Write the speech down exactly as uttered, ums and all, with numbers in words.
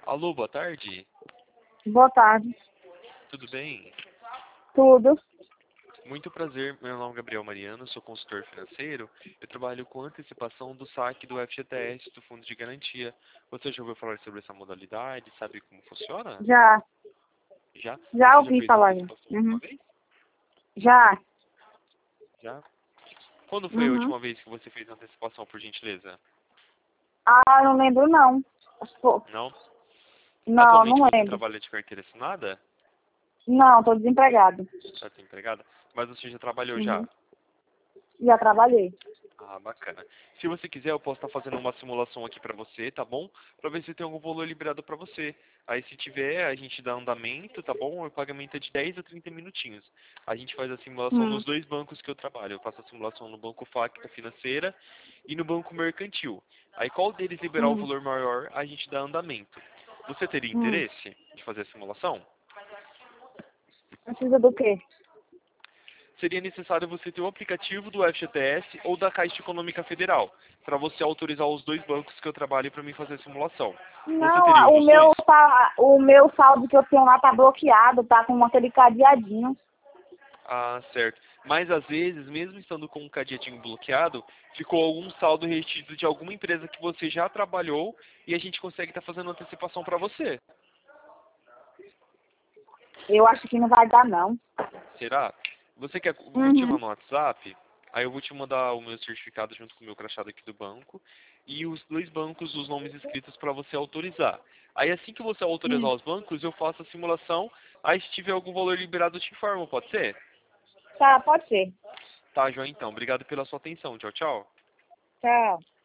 Alô, boa tarde. Boa tarde. Tudo bem? Tudo. Muito prazer, meu nome é Gabriel Mariano, sou consultor financeiro. Eu trabalho com antecipação do saque do F G T S, do Fundo de Garantia. Você já ouviu falar sobre essa modalidade? Sabe como funciona? Já. Já? Já Você já ouvi fez falar. antecipação alguma Uhum. vez? Já. Já? Quando foi a Uhum. última vez que você fez antecipação, por gentileza? Ah, não lembro não. Pô, Não? Não, Atualmente não você lembro. trabalha de carteira assinada? Não, tô desempregado. Está desempregada? Mas você já trabalhou já? Uhum. Já trabalhei. Ah, bacana. Se você quiser, eu posso estar fazendo uma simulação aqui pra você, tá bom? Pra ver se tem algum valor liberado pra você. Aí se tiver, a gente dá andamento, tá bom? O pagamento é de dez a trinta minutinhos. A gente faz a simulação Hum. nos dois bancos que eu trabalho. Eu faço a simulação no Banco Facta Financeira e no Banco Mercantil. Aí qual deles liberar o Hum. valor maior, a gente dá andamento. Você teria Hum. interesse de fazer a simulação? Precisa do quê? Seria necessário você ter o aplicativo do F G T S ou da Caixa Econômica Federal, para você autorizar os dois bancos que eu trabalho para mim fazer a simulação. Você Não, teria a- um o dos dois? meu, tá, o meu saldo que eu tenho lá tá bloqueado, tá com aquele cadeadinho. Ah, certo. Mas às vezes, mesmo estando com um cadeadinho bloqueado, ficou algum saldo retido de alguma empresa que você já trabalhou e a gente consegue estar fazendo antecipação para você. Eu acho que não vai dar não. Será? Você quer? Vou te Uhum. mandar no WhatsApp. Aí eu vou te mandar o meu certificado junto com o meu crachado aqui do banco e os dois bancos, os nomes escritos para você autorizar. Aí assim que você autorizar Hum. os bancos, eu faço a simulação. Aí se tiver algum valor liberado, eu te informo, pode ser? Tá, pode ser. Tá, João, então. Obrigado pela sua atenção. Tchau, tchau. Tchau.